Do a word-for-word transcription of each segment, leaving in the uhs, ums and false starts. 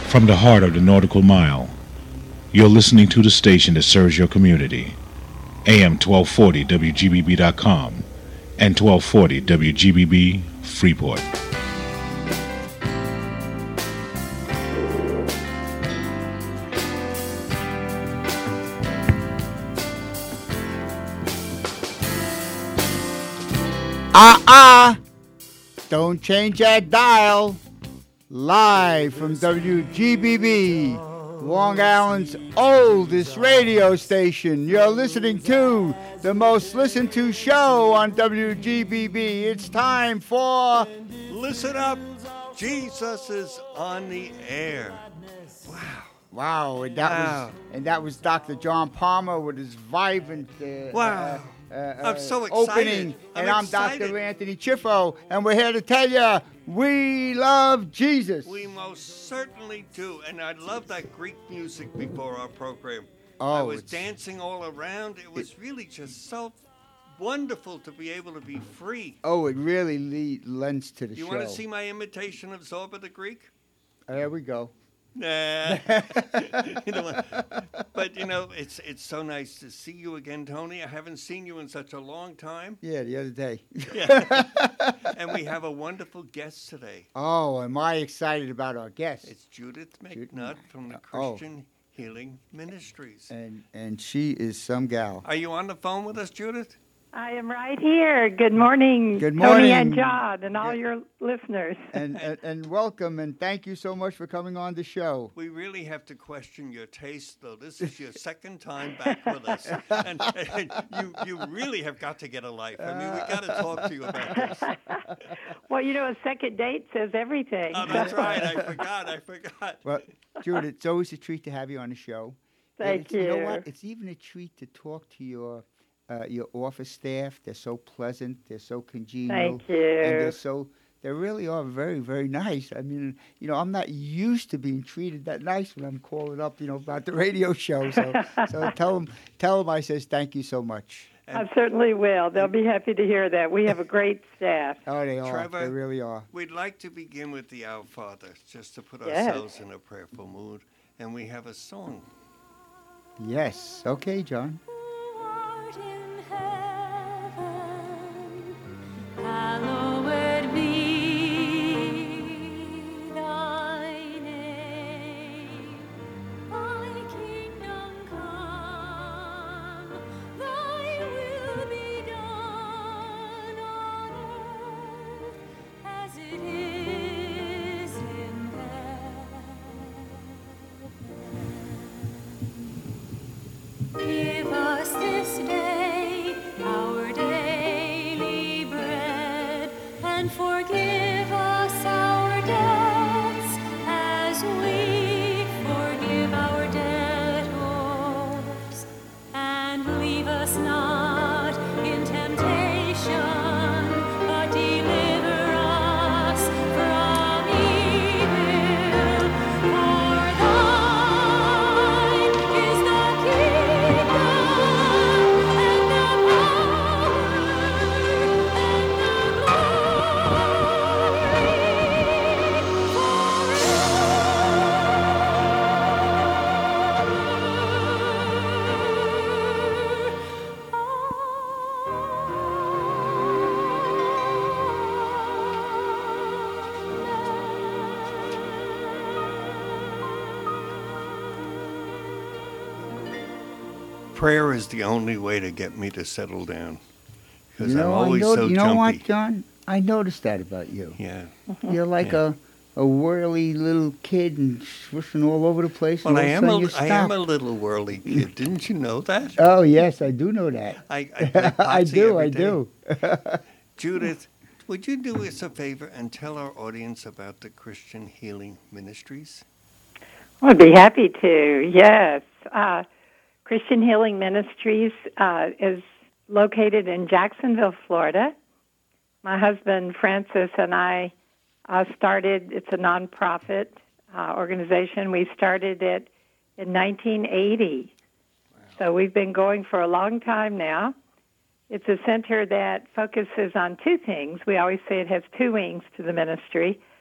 From the heart of the Nautical Mile, you're listening to the station that serves your community. A M twelve forty W G B B dot com and twelve forty W G B B Freeport. Ah, uh-uh. Don't change that dial. Live from W G B B, Long Island's oldest radio station. You're listening to the most listened to show on W G B B. It's time for... Listen up. Jesus is on the air. Wow. Wow, and that wow. was and that was Doctor John Palmer with his vibrant uh, wow. Uh, uh, I'm so excited. Opening, I'm and I'm excited. Doctor Anthony Chiffo, and we're here to tell you we love Jesus. We most certainly do, and I love that Greek music before our program. Oh, I was dancing all around. It was it, really just so wonderful to be able to be free. Oh, it really le- lends to the you show. You want to see my imitation of Zorba the Greek? There we go. Nah. you know, but, you know, it's it's so nice to see you again, Tony. I haven't seen you in such a long time. Yeah, the other day. yeah. And we have a wonderful guest today. Oh, am I excited about our guest? It's Judith McNutt from the Christian oh. Healing Ministries. And and she is some gal. Are you on the phone with us, Judith? I am right here. Good morning, Good morning, Tony and John, and all your listeners. And, and and welcome, and thank you so much for coming on the show. We really have to question your taste, though. This is your second time back with us, and, and you you really have got to get a life. I mean, we got to talk to you about this. Well, you know, a second date says everything. Oh, that's right. I forgot. I forgot. Well, Judith, it's always a treat to have you on the show. Thank you. You know what? It's even a treat to talk to your. Uh, your office staff, they're so pleasant, they're so congenial. Thank you. And they're so, they really are very, very nice. I mean, you know, I'm not used to being treated that nice when I'm calling up, you know, about the radio show. So so tell them, tell them I says thank you so much. And I certainly will. They'll be happy to hear that. We have a great staff. Oh, they are. Trevor, they really are. We'd like to begin with the Our Father, just to put yes. ourselves in a prayerful mood. And we have a song. Yes. Okay, John. Hallowed be thy name, thy kingdom come, thy will be done on earth as it is in heaven. Give us this day our daily bread, and forgive us our debts as we forgive our debtors. And leave us not in temptation, but deliver us from evil. For thine is the kingdom and the power and the Prayer is the only way to get me to settle down, because you know, I'm always I know, so You know jumpy. what, John? I noticed that about you. Yeah. You're like Yeah. a, a whirly little kid and swishing all over the place. Well, and I all am of a, sudden you I stop. am a little whirly kid. Didn't you know that? Oh, yes, I do know that. I, I, play I Potsy do, every I day. do. Judith, would you do us a favor and tell our audience about the Christian Healing Ministries? I'd be happy to, yes. Uh, Christian Healing Ministries uh, is located in Jacksonville, Florida. My husband, Francis, and I uh, started, it's a nonprofit uh, organization. We started it in nineteen eighty. Wow. So we've been going for a long time now. It's a center that focuses on two things. We always say it has two wings to the ministry.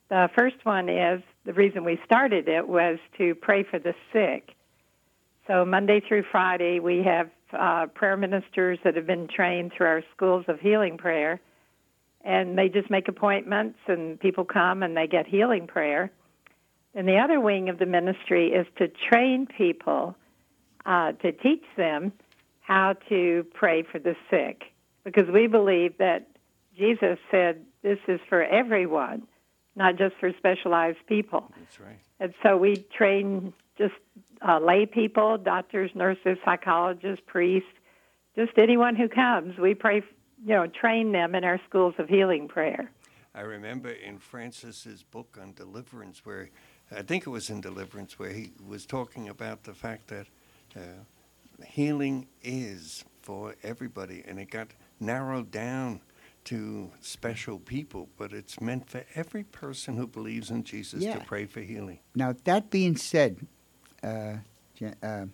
The first one is, the reason we started it was to pray for the sick. So Monday through Friday, we have uh, prayer ministers that have been trained through our schools of healing prayer, and they just make appointments, and people come and they get healing prayer. And the other wing of the ministry is to train people, uh, to teach them how to pray for the sick, because we believe that Jesus said this is for everyone, not just for specialized people. That's right. And so we train just uh, lay people, doctors, nurses, psychologists, priests, just anyone who comes. We pray, you know, train them in our schools of healing prayer. I remember in Francis's book on deliverance, where I think it was in Deliverance, where he was talking about the fact that uh, healing is for everybody, and it got narrowed down to special people, but it's meant for every person who believes in Jesus Yeah. to pray for healing. Now, that being said, uh, Jan- uh,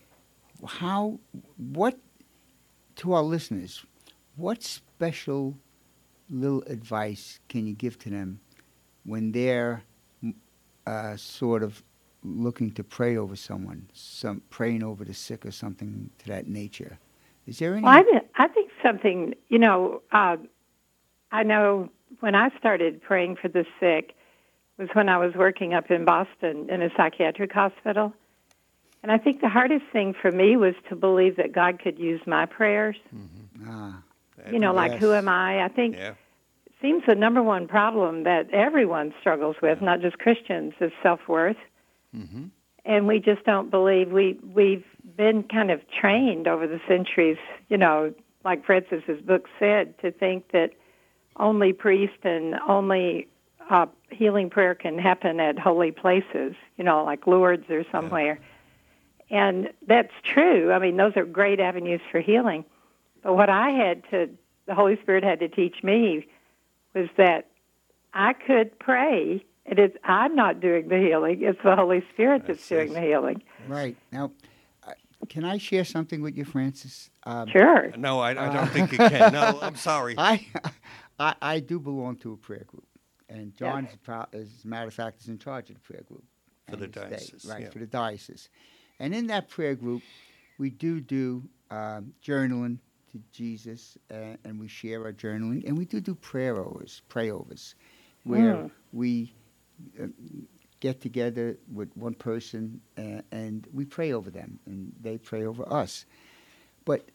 how, what, to our listeners, what special little advice can you give to them when they're uh, sort of looking to pray over someone, some praying over the sick or something to that nature? Is there any? Well, I, thi- I think something, you know, uh, I know when I started praying for the sick was when I was working up in Boston in a psychiatric hospital. And I think the hardest thing for me was to believe that God could use my prayers. Ah, You know, like, Yes. who am I? I think Yeah. it seems the number one problem that everyone struggles with, not just Christians, is self-worth. Mm-hmm. And we just don't believe. We, we've been kind of trained over the centuries, you know, like Francis's book said, to think that only priest and only uh, healing prayer can happen at holy places, you know, like Lourdes or somewhere. And that's true. I mean, those are great avenues for healing. But what I had to, the Holy Spirit had to teach me was that I could pray. It is, I'm not doing the healing. It's the Holy Spirit that's, That's doing it. the healing. right. Now, uh, can I share something with you, Francis? Um, Sure. No, I, I don't think you can. No, I'm sorry. I, I, I do belong to a prayer group, and John, is pro- as a matter of fact, is in charge of the prayer group For and the state, diocese, right? yeah. For the diocese, and in that prayer group, we do do um, journaling to Jesus, uh, and we share our journaling, and we do do prayer overs, pray overs, where Mm. we uh, get together with one person uh, and we pray over them, and they pray over us. But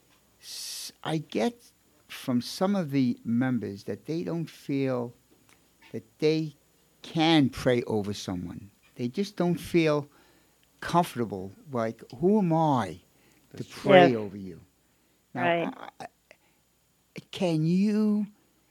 s- I get from some of the members that they don't feel that they can pray over someone. They just don't feel comfortable. Like, who am I to That's pray Yes. over you? Now, Right. I- I- can you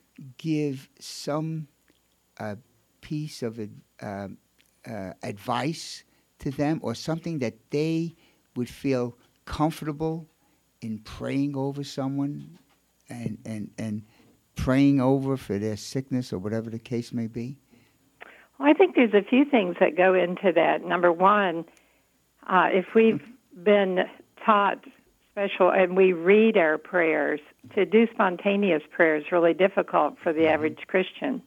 give some uh, piece of ad- um uh, advice to them, or something that they would feel comfortable in praying over someone and, and, and praying over for their sickness or whatever the case may be? Well, I think there's a few things that go into that. Number one, uh, if we've been taught special and we read our prayers, to do spontaneous prayer is really difficult for the average Christian.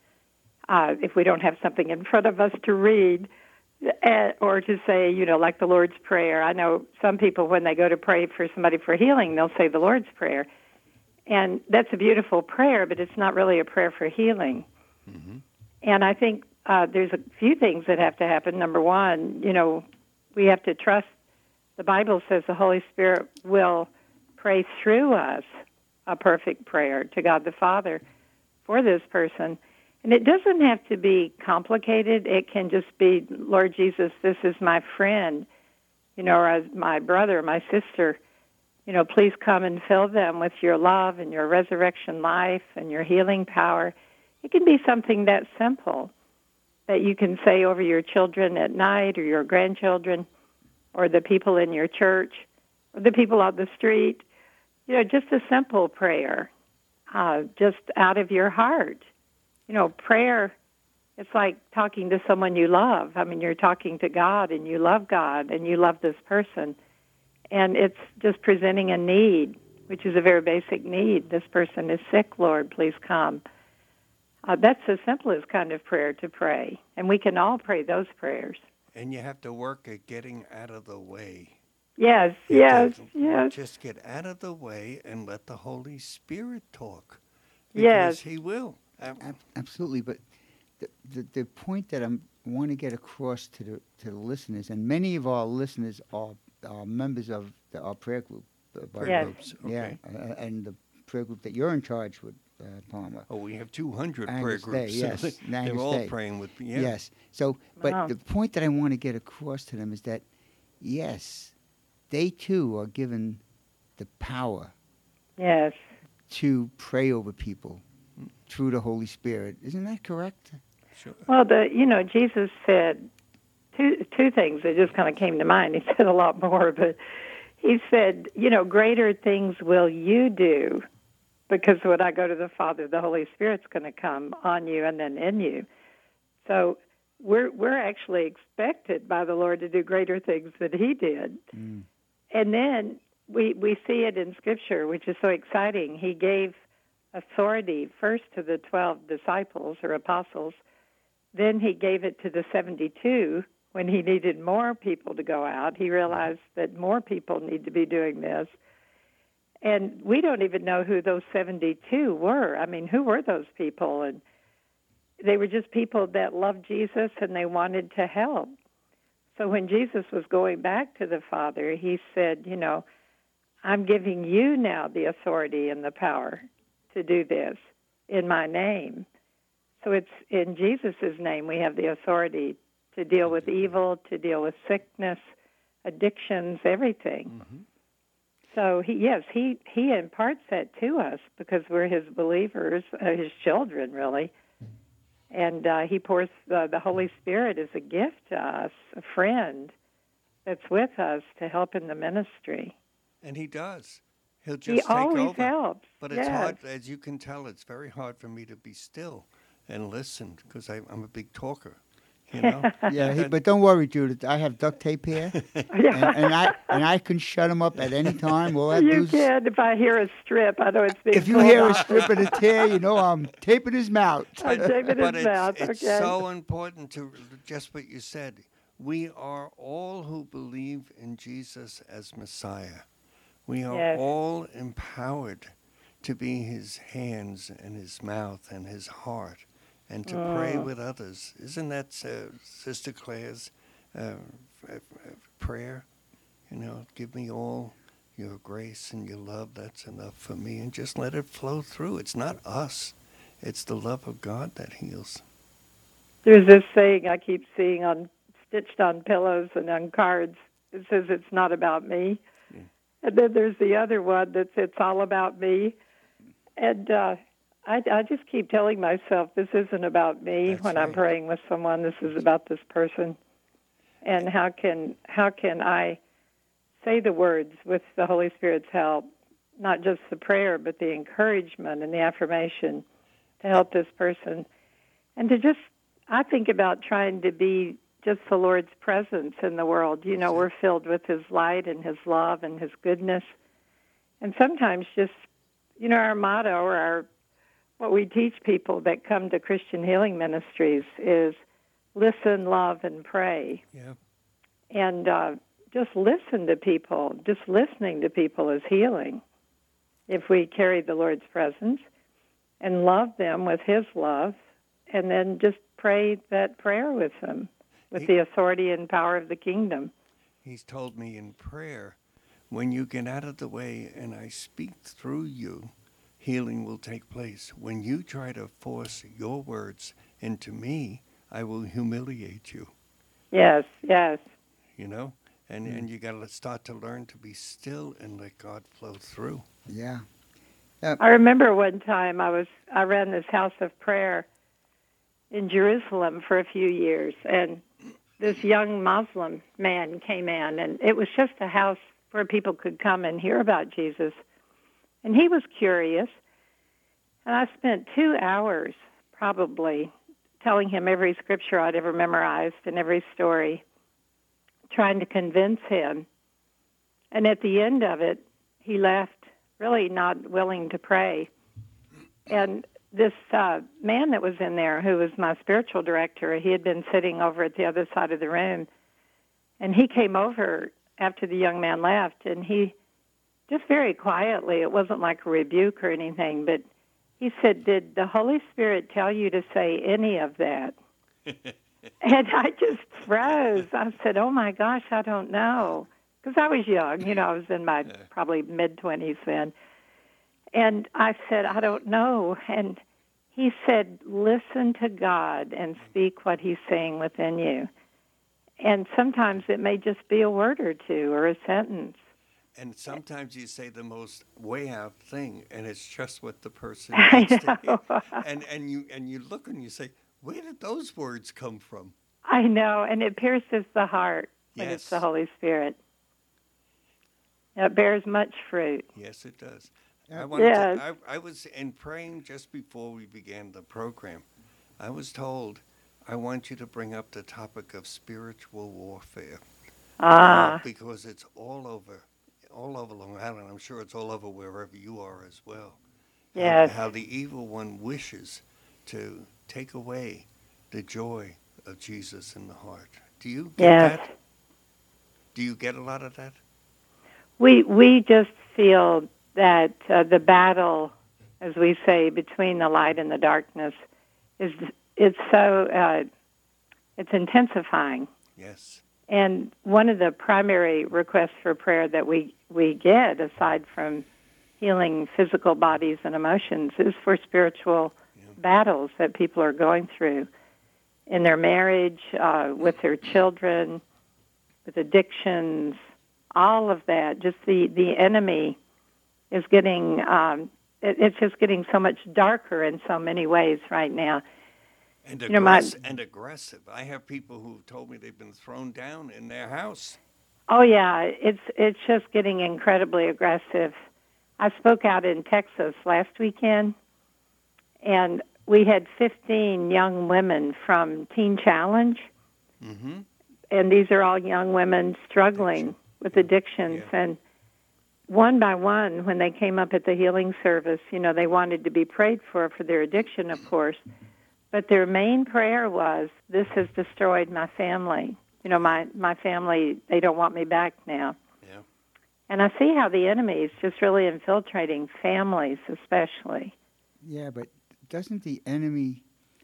Uh, if we don't have something in front of us to read, uh, or to say, you know, like the Lord's Prayer. I know some people, when they go to pray for somebody for healing, they'll say the Lord's Prayer. And that's a beautiful prayer, but it's not really a prayer for healing. Mm-hmm. And I think uh, there's a few things that have to happen. Number one, you know, we have to trust. The Bible says the Holy Spirit will pray through us a perfect prayer to God the Father for this person. And it doesn't have to be complicated. It can just be, Lord Jesus, this is my friend, you know, or as my brother, my sister. You know, please come and fill them with your love and your resurrection life and your healing power. It can be something that simple that you can say over your children at night, or your grandchildren, or the people in your church, or the people on the street. You know, just a simple prayer, uh, just out of your heart. You know, prayer, it's like talking to someone you love. I mean, you're talking to God, and you love God, and you love this person. And it's just presenting a need, which is a very basic need. This person is sick, Lord, please come. Uh, that's the simplest kind of prayer to pray, and we can all pray those prayers. And you have to work at getting out of the way. Yes, You have yes, to yes, Just get out of the way and let the Holy Spirit talk. Yes. Because He will. Um, Ab- Absolutely, but the, the the point that I want to get across to the to the listeners, and many of our listeners are, are members of the, our prayer group, uh, by prayer the Yes. way. groups. Yeah, Okay. uh, and the prayer group that you're in charge with, uh, Palmer. Oh, we have two hundred prayer Angus Day, groups. so yes, they- Angus They're all Day. praying with me. Yeah. Yes. So, but Wow. the point that I want to get across to them is that, yes, they too are given the power yes. to pray over people through the Holy Spirit. Isn't that correct? Sure. Well, the you know Jesus said two two things that just kind of came to mind. He said a lot more, but he said, you know, greater things will you do, because when I go to the Father, the Holy Spirit's going to come on you and then in you. So we're we're actually expected by the Lord to do greater things than He did. Mm. And then we we see it in Scripture, which is so exciting. He gave authority first to the twelve disciples or apostles. Then He gave it to the seventy-two when He needed more people to go out. He realized that more people need to be doing this. And we don't even know who those seventy-two were. I mean, who were those people? And they were just people that loved Jesus and they wanted to help. So when Jesus was going back to the Father, He said, you know, I'm giving you now the authority and the power to do this in my name. So it's in Jesus' name we have the authority to deal with evil, to deal with sickness, addictions, everything. Mm-hmm. So he, yes, he, he imparts that to us because we're His believers, uh, His children, really. And uh, He pours the, the Holy Spirit as a gift to us, a friend that's with us to help in the ministry. And He does. He'll just He take always over. helps. But it's yes. hard, as you can tell, it's very hard for me to be still and listen because I'm a big talker, you know? Yeah, he, And- but don't worry, Judith. I have duct tape here, and, and I and I can shut him up at any time. All I have to do You is- can. If I hear a strip, I know it's being if you pulled hear a off. strip and a tear, you know I'm taping his mouth. I'm taping but his it's, mouth. it's Okay. so important to just what you said. We are all who believe in Jesus as Messiah. We are Yes. all empowered to be His hands and His mouth and His heart and to pray Mm. with others. Isn't that uh, Sister Claire's uh, f- f- prayer? You know, give me all your grace and your love. That's enough for me. And just let it flow through. It's not us. It's the love of God that heals. There's this saying I keep seeing on stitched on pillows and on cards. It says it's not about me. Yeah. And then there's the other one that says it's all about me. And uh, I, I just keep telling myself this isn't about me That's when I'm right. praying with someone. This is about this person. And how can how can I say the words with the Holy Spirit's help, not just the prayer, but the encouragement and the affirmation to help this person. And to just, I think about trying to be just the Lord's presence in the world. You know, we're filled with His light and His love and His goodness. And sometimes just, you know, our motto or our, what we teach people that come to Christian Healing Ministries is listen, love, and pray. Yeah. And uh, just listen to people. Just listening to people is healing. If we carry the Lord's presence and love them with His love, and then just pray that prayer with them, with He- the authority and power of the kingdom. He's told me in prayer, when you get out of the way and I speak through you, healing will take place. When you try to force your words into me, I will humiliate you, Yes, yes. you know? And and you got to start to learn to be still and let God flow through. Yeah. I remember one time I was I ran this house of prayer in Jerusalem for a few years, and this young Muslim man came in, and it was just a house where people could come and hear about Jesus. And he was curious, and I spent two hours probably telling him every scripture I'd ever memorized and every story, trying to convince him. And at the end of it, he left really not willing to pray. And this uh, man that was in there, who was my spiritual director, he had been sitting over at the other side of the room, and he came over after the young man left, and he just very quietly, it wasn't like a rebuke or anything, but he said, "Did the Holy Spirit tell you to say any of that?" And I just froze. I said, "Oh my gosh, I don't know," because I was young. You know, I was in my probably mid twenties then. And I said, "I don't know." And he said, "Listen to God and speak what He's saying within you." And sometimes it may just be a word or two or a sentence. And sometimes you say the most way out thing, and it's just what the person I needs to know. hear. And and you and you look and you say, where did those words come from? I know, and it pierces the heart when it's Yes. the Holy Spirit. It bears much fruit. Yes, it does. Yep. I wanted Yes. to, I, I was in praying just before we began the program. I was told, I want you to bring up the topic of spiritual warfare. Ah, Uh, because it's all over, all over Long Island. I'm sure it's all over wherever you are as well. How- yes. How, the evil one wishes to take away the joy of Jesus in the heart. Do you get Yes. that? Do you get a lot of that? We we just feel that uh, the battle, as we say, between the light and the darkness, is it's so uh, it's intensifying. Yes. And one of the primary requests for prayer that we we get, aside from healing physical bodies and emotions, is for spiritual Yeah. battles that people are going through in their marriage, uh, with their children, with addictions, all of that. Just the, the enemy is getting, um, it, it's just getting so much darker in so many ways right now. And, You know, my- aggress- and aggressive. I have people who've told me they've been thrown down in their house. Oh, yeah, it's it's just getting incredibly aggressive. I spoke out in Texas last weekend, and we had fifteen young women from Teen Challenge, Mm-hmm. and these are all young women struggling Addiction. with addictions. Yeah. And one by one, when they came up at the healing service, you know, they wanted to be prayed for for their addiction, of course. But their main prayer was, "This has destroyed my family. You know, my, my family, they don't want me back now." Yeah. And I see how the enemy is just really infiltrating families, especially. Yeah, but doesn't the enemy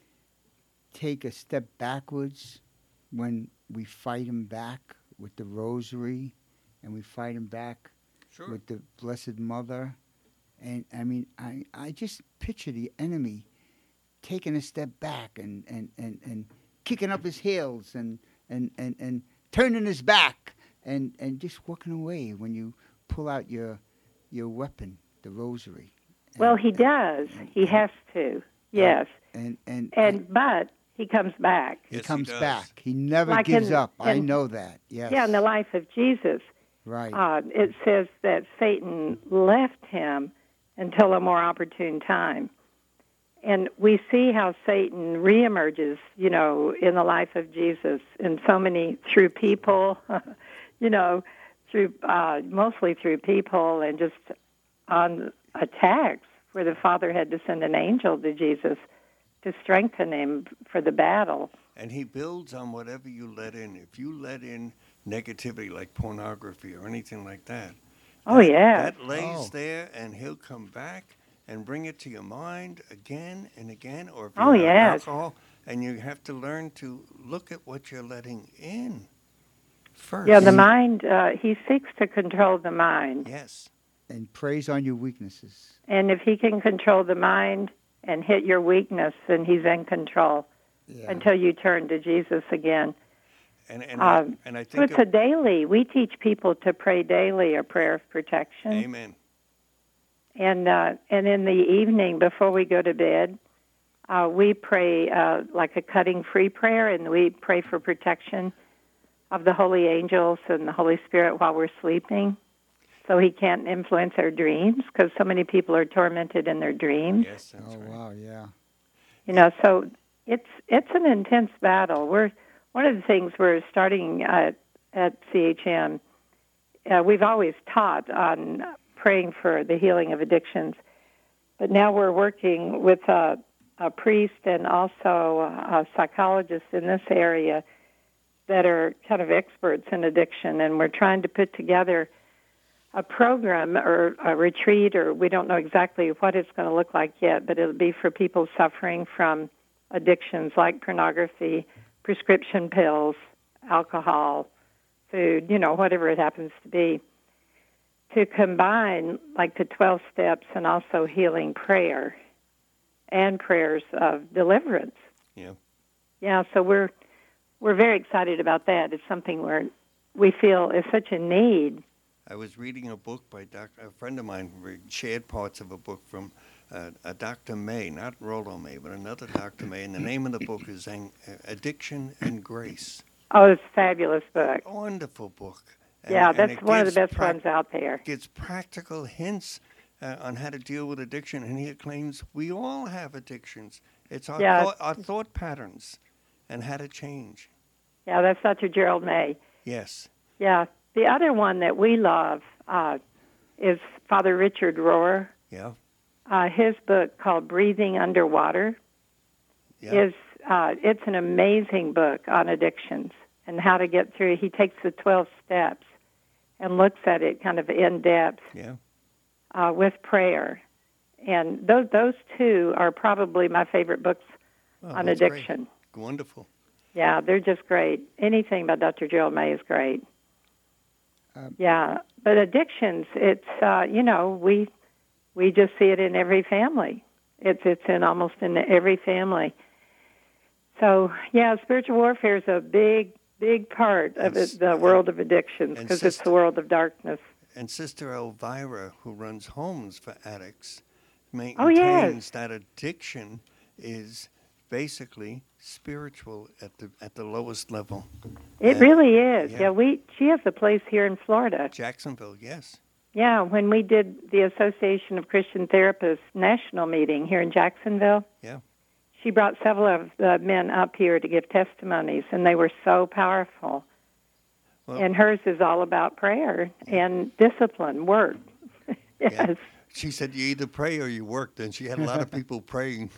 take a step backwards when we fight him back with the rosary and we fight him back Sure. with the Blessed Mother? And I mean, I, I just picture the enemy taking a step back and, and, and, and kicking up his heels and, and, and, and turning his back and, and just walking away when you pull out your your weapon, the rosary. Well, And- he does. He has to. Yes. And and, And but he comes back. he Yes, he comes does. back. He never Like gives in- up. I in- know that. Yes. Yeah, in the life of Jesus, Right. uh, it says that Satan left him until a more opportune time. And we see how Satan reemerges, you know, in the life of Jesus in so many, through people, you know, through uh, mostly through people and just on attacks where the Father had to send an angel to Jesus to strengthen him for the battle. And he builds on whatever you let in. If you let in negativity like pornography or anything like that, Oh, that, yeah. that lays Oh. there, and he'll come back and bring it to your mind again and again. Or if Oh, you have yes. alcohol, and you have to learn to look at what you're letting in first. Yeah, the mind, uh, he seeks to control the mind. Yes. And praise on your weaknesses. And if he can control the mind and hit your weakness, then he's in control Yeah. until you turn to Jesus again. And and, Um, I, and I So think it's a daily. We teach people to pray daily a prayer of protection. amen. And uh, and in the evening before we go to bed, uh, we pray uh, like a cutting free prayer, and we pray for protection of the holy angels and the Holy Spirit while we're sleeping, so he can't influence our dreams, because so many people are tormented in their dreams. Yes, that's Oh right. wow, yeah. You know, so it's it's an intense battle. We're one of the things we're starting at at C H M. Uh, we've always taught on praying for the healing of addictions, but now we're working with a, a priest and also a psychologist in this area that are kind of experts in addiction, and we're trying to put together a program or a retreat, or we don't know exactly what it's going to look like yet, but it'll be for people suffering from addictions like pornography, prescription pills, alcohol, food, you know, whatever it happens to be, to combine like the twelve steps and also healing prayer and prayers of deliverance. Yeah. Yeah, so we're we're very excited about that. It's something where we feel is such a need. I was reading a book by doc, a friend of mine, re- shared parts of a book from uh, a Doctor May, not Rollo May, but another Doctor May, and the name of the book is An- Addiction and Grace. Oh, it's a fabulous book. Wonderful book. And, Yeah, and that's it one of the gives best prac- ones out there. Gives practical hints uh, on how to deal with addiction, and he claims we all have addictions. It's our, Yeah. thought, our thought patterns and how to change. Yeah, that's Doctor Gerald May. Yes. Yeah. The other one that we love uh, is Father Richard Rohr. Yeah. Uh, his book called Breathing Underwater Yeah. is uh, it's an amazing book on addictions and how to get through. He takes the twelve steps and looks at it kind of in depth Yeah. uh, with prayer. And those those two are probably my favorite books Oh, on that's addiction. great. Wonderful. Yeah, they're just great. Anything by Doctor Gerald May is great. Um, Yeah, but addictions, it's uh, you know we we just see it in every family. It's it's in almost in every family. So yeah, spiritual warfare is a big big part of And s- it, the world of addictions and because it's sister- the world of darkness. And Sister Elvira, who runs homes for addicts, maintains Oh, yes. that addiction is basically spiritual at the at the lowest level. It And- really is. yeah. Yeah, we she has a place here in Florida. Jacksonville, yes. Yeah, when we did the Association of Christian Therapists national meeting here in Jacksonville, Yeah. she brought several of the men up here to give testimonies, and they were so powerful. Well- and hers is all about prayer and discipline, work. yes. Yeah. She said you either pray or you work. Then she had a lot of people praying.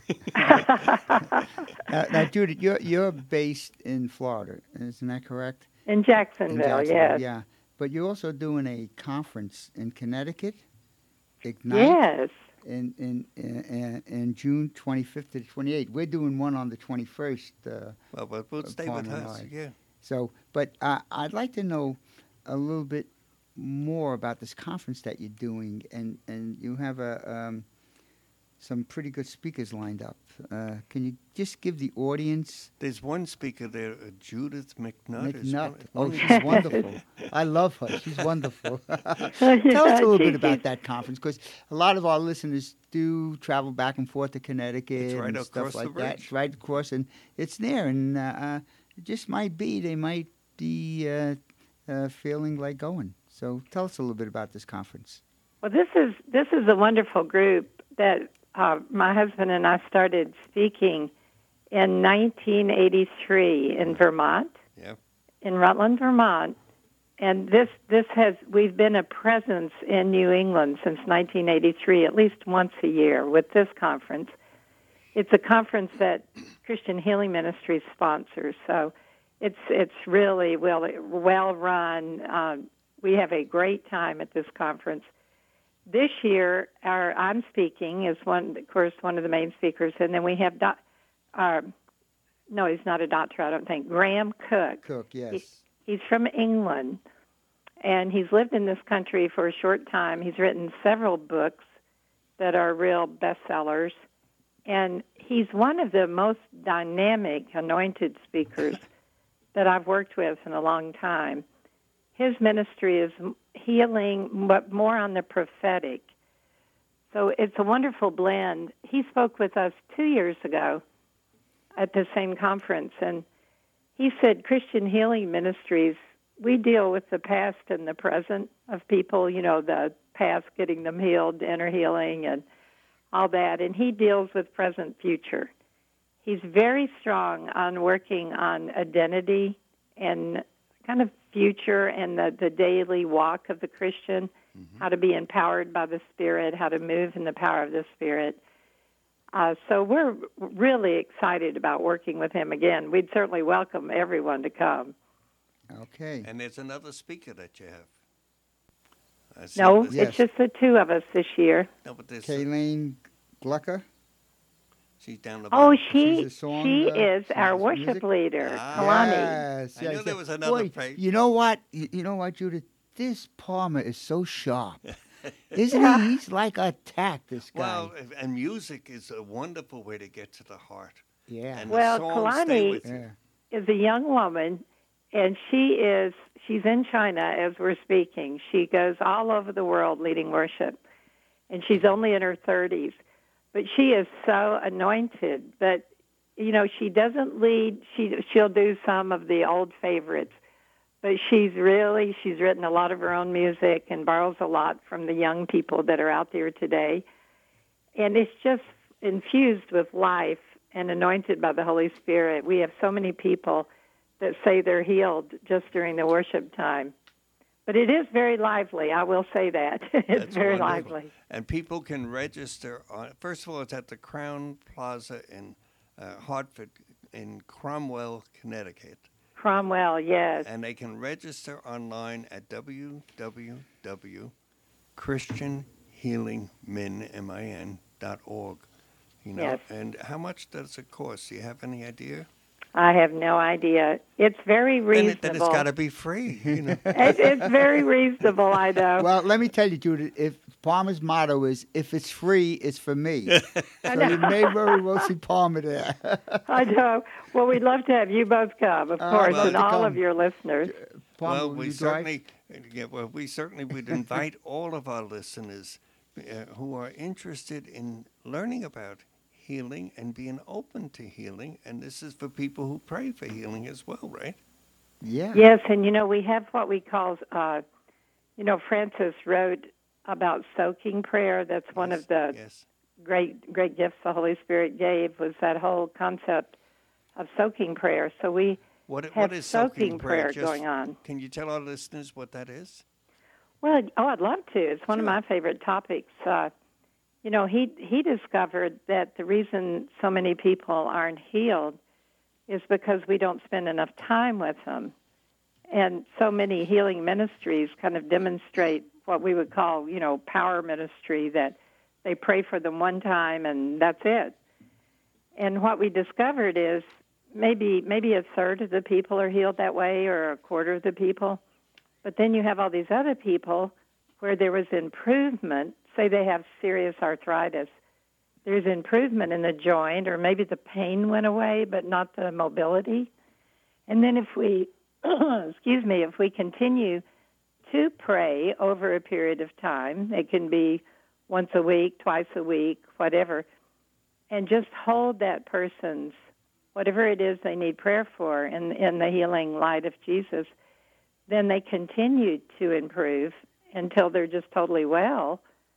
now, now, Judith, you're you're based in Florida, isn't that correct? In Jacksonville, In yes. Yeah, but you're also doing a conference in Connecticut, Ignite, Yes. in in in, in June twenty-fifth to the twenty-eighth. We're doing one on the twenty-first. Uh, well, but we'll stay Upon with and us. I. Yeah. so, but uh, I'd like to know a little bit more about this conference that you're doing, and and you have a um, some pretty good speakers lined up. Uh, can you just give the audience There's one speaker there, uh, Judith McNutt. is McNutt? one- Oh, one of she's the- wonderful. I love her. She's wonderful. Tell us Yeah, a little she- bit about that conference, because a lot of our listeners do travel back and forth to Connecticut It's right and across stuff the like that. bridge. It's right across, and it's there, and uh, uh, it just might be they might be uh, uh, feeling like going. So tell us a little bit about this conference. Well, this is this is a wonderful group that uh, my husband and I started speaking in nineteen eighty-three in Vermont, Yeah. in Rutland, Vermont, and this this has we've been a presence in New England since nineteen eighty-three, at least once a year with this conference. It's a conference that Christian Healing Ministries sponsors, so it's it's really well well run. Um, we have a great time at this conference. This year, our I'm speaking is one, of course, one of the main speakers, and then we have, doc, uh, no, he's not a doctor, I don't think, Graham Cook. Cook, yes. He's from England, and he's lived in this country for a short time. He's written several books that are real bestsellers, and he's one of the most dynamic anointed speakers that I've worked with in a long time. His ministry is healing, but more on the prophetic. So it's a wonderful blend. He spoke with us two years ago at the same conference, and he said Christian Healing Ministries, we deal with the past and the present of people, you know, the past, getting them healed, inner healing, and all that, and he deals with present, future. He's very strong on working on identity and kind of future and the, the daily walk of the Christian. how to be empowered by the Spirit, how to move in the power of the Spirit. Uh, so we're really excited about working with him again. We'd certainly welcome everyone to come. Okay. And there's another speaker that you have. I see No, this- Yes. it's just the two of us this year. No, but there's Kayleen Glucker. she's down the Oh, bottom. she She's a song, she uh, is she our does worship music? leader, Ah. Kalani. Yes, I knew yes, there yes. was another Boy, page. you know what? You, you know what, Judith? This Palmer is so sharp. Isn't he? He's like a tack, this guy. Well, and music is a wonderful way to get to the heart. yeah. And Well, the songs stay Kalani- with you. yeah. Is a young woman, and she is she's in China as we're speaking. She goes all over the world leading worship, and she's only in her thirties, but she is so anointed. But you know, she doesn't lead. She she'll do some of the old favorites, but she's really she's written a lot of her own music and borrows a lot from the young people that are out there today, and it's just infused with life and anointed by the Holy Spirit. We have so many people that say they're healed just during the worship time. But it is very lively, I will say that. it's That's very wonderful. lively. And people can register on. First of all, it's at the Crown Plaza in uh, Hartford, in Cromwell, Connecticut, Cromwell, yes. and they can register online at w w w dot christian healing min dot org. You know, Yes. and how much does it cost? Do you have any idea? I have no idea. It's very Then, reasonable. it, then it's got to be free. You know. it, it's very reasonable, I know. Well, let me tell you, Judith, if Palmer's motto is, if it's free, it's for me. So you may very well see Palmer there. I know. Well, we'd love to have you both come, of Uh, course, love and to all come. of your listeners. Palmer, well, will we you drive? certainly, yeah, well, we certainly would invite all of our listeners uh, who are interested in learning about healing and being open to healing. And this is for people who pray for healing as well, right? Yeah. Yes, and you know, we have what we call, uh, you know, Francis wrote about soaking prayer. That's one Yes, of the yes. great, great gifts the Holy Spirit gave, was that whole concept of soaking prayer. So we What, have what is soaking, soaking prayer Just- going on. Can you tell our listeners what that is? Well, oh, I'd love to. It's one of Sure. my favorite topics. Uh, you know, he he discovered that the reason so many people aren't healed is because we don't spend enough time with them. And so many healing ministries kind of demonstrate what we would call, you know, power ministry, that they pray for them one time and that's it. And what we discovered is maybe maybe a third of the people are healed that way, or a quarter of the people. But then you have all these other people where there was improvement. Say they have serious arthritis. There's improvement in the joint, or maybe the pain went away, but not the mobility. And then if we, excuse me, if we continue to pray over a period of time, it can be once a week, twice a week, whatever, and just hold that person's, whatever it is they need prayer for, in, in the healing light of Jesus, then they continue to improve until they're just totally well.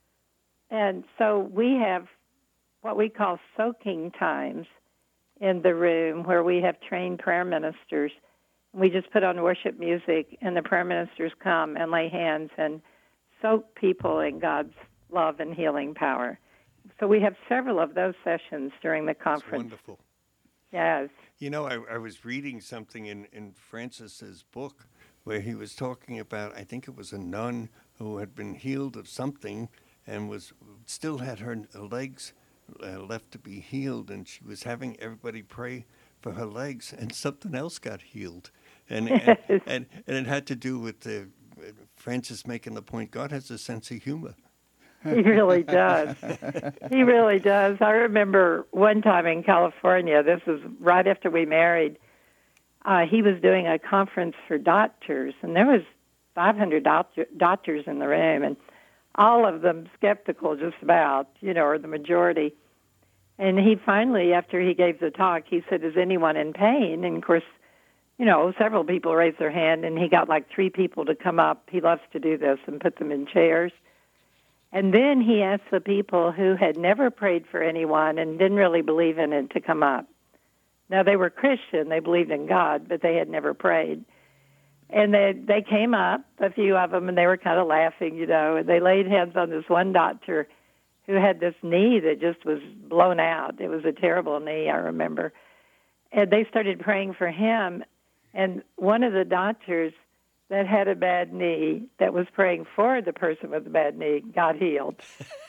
And so we have what we call soaking times in the room where we have trained prayer ministers. We just put on worship music, and the prayer ministers come and lay hands and soak people in God's love and healing power. So we have several of those sessions during the It's conference. wonderful. Yes. You know, I, I was reading something in, in Francis's book where he was talking about, I think it was a nun who had been healed of something and was still had her legs uh, left to be healed, and she was having everybody pray for her legs, and something else got healed. And and, and, and it had to do with uh, Francis making the point, God has a sense of humor. He really does. He really does. I remember one time in California, this was right after we married, uh, he was doing a conference for doctors, and there was five hundred doctor, doctors in the room, and all of them skeptical just about, you know, or the majority. And he finally, after he gave the talk, he said, is anyone in pain? And, of course, you know, several people raised their hand, and he got like three people to come up. He loves to do this and put them in chairs. And then he asked the people who had never prayed for anyone and didn't really believe in it to come up. Now, they were Christian. They believed in God, but they had never prayed. And they they came up, a few of them, and they were kind of laughing, you know. And they laid hands on this one doctor who had this knee that just was blown out. It was a terrible knee, I remember. And they started praying for him. And one of the doctors that had a bad knee that was praying for the person with the bad knee got healed.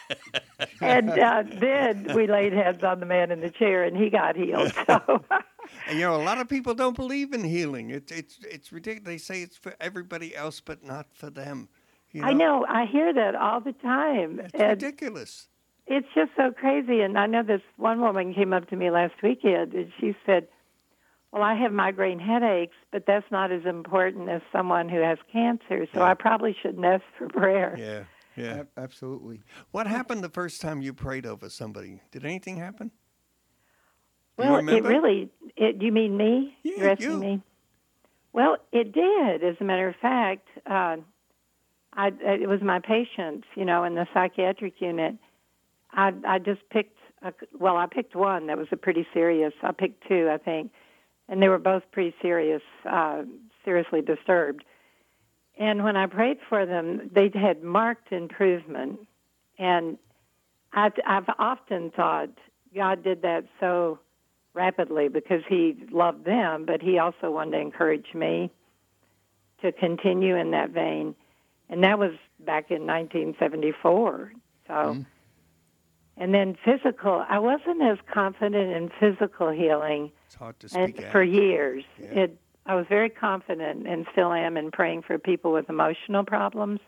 And uh, then we laid hands on the man in the chair, and he got healed. So, And you know, a lot of people don't believe in healing. It's it's it's ridiculous. They say it's for everybody else, but not for them. You know? I know, I hear that all the time. It's And ridiculous. it's just so crazy. And I know this one woman came up to me last weekend, and she said, well, I have migraine headaches, but that's not as important as someone who has cancer, so Yeah. I probably shouldn't ask for prayer. Yeah, yeah. Ab- Absolutely. What happened the first time you prayed over somebody? Did anything happen? Do you Well, it remember? really, it, you mean me? Yeah, You're asking you. me? Well, it did. As a matter of fact, uh, I, it was my patients, you know, in the psychiatric unit. I, I just picked, a, well, I picked one that was a pretty serious. I picked two, I think, and they were both pretty serious, uh, seriously disturbed. And when I prayed for them, they had marked improvement. And I, I've often thought God did that so rapidly because he loved them, but he also wanted to encourage me to continue in that vein. And that was back in nineteen seventy-four. So, Mm. and then physical, I wasn't as confident in physical healing It's hard to and speak out. for years. Yeah. It, I was very confident and still am in praying for people with emotional problems.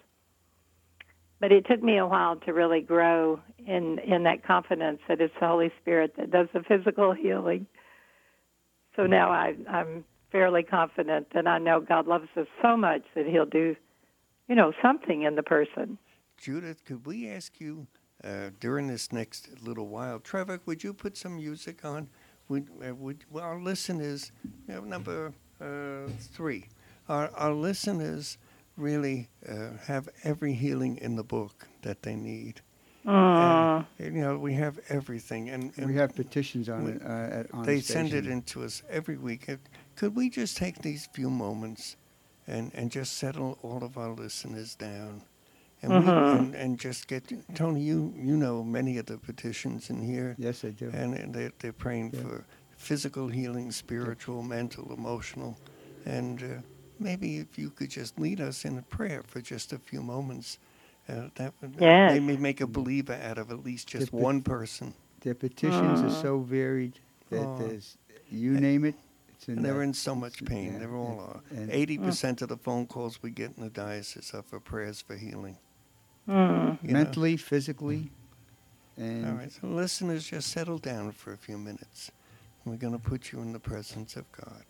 But it took me a while to really grow in, in that confidence that it's the Holy Spirit that does the physical healing. So now I, I'm fairly confident, and I know God loves us so much that he'll do, you know, something in the person. Judith, could we ask you uh, during this next little while, Trevor, would you put some music on? Would, uh, would well, our listeners, you know, number uh, three, our, our listeners really uh, have every healing in the book that they need. Mm. And, you know, we have everything, and, and We have petitions on we- it uh, at, on they the send it station. in to us every week. Uh, Could we just take these few moments and, and just settle all of our listeners down? And, we, Mhm. and and just get, Tony, you, you know many of the petitions in here, Yes, I do. and, and they're, they're praying Yeah. for physical healing, spiritual, mental, emotional, and uh, maybe if you could just lead us in a prayer for just a few moments, uh, that would Yes. maybe make a believer out of at least just The- one person. Their petitions are Mm. so varied that Oh. there's, you name it, it's in And they're that. in so much It's- pain. yeah, They all yeah. are. And- Eighty percent of the phone calls we get in the diocese are for prayers for healing. Mm. you know? Mentally, physically, and All right, so listeners, just settle down for a few minutes. We're going to put you in the presence of God.